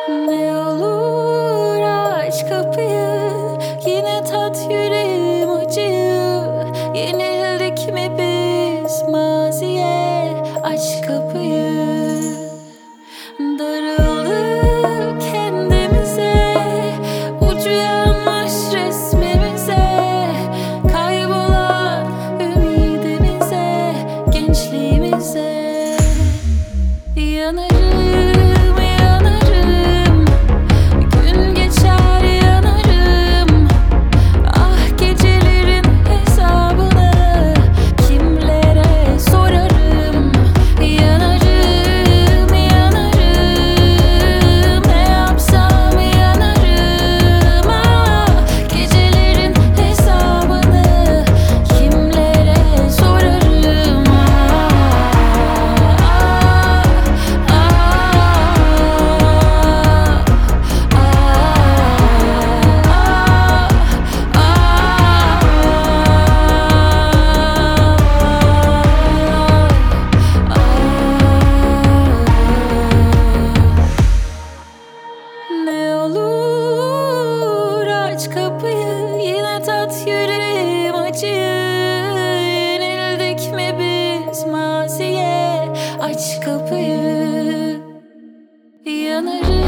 Ne olur aç kapıyı, yine tat yüreğim acıyı. Yenildik mi biz maziye? Aç kapıyı. Darıldık kendimize, ucu yanmış resmimize, kaybolan ümidimize, gençliğimize. Yanarım, yanarım, gün geçer yanarım. Ah, gecelerin hesabını kimlere sorarım? Yanarım, yanarım, ne yapsam yanarım. Ah, gecelerin hesabını kimlere sorarım? Ne olur aç kapıyı, yine tat yüreğim acıyı. Yenildik mi biz maziye? Aç kapıyı. Yanarım.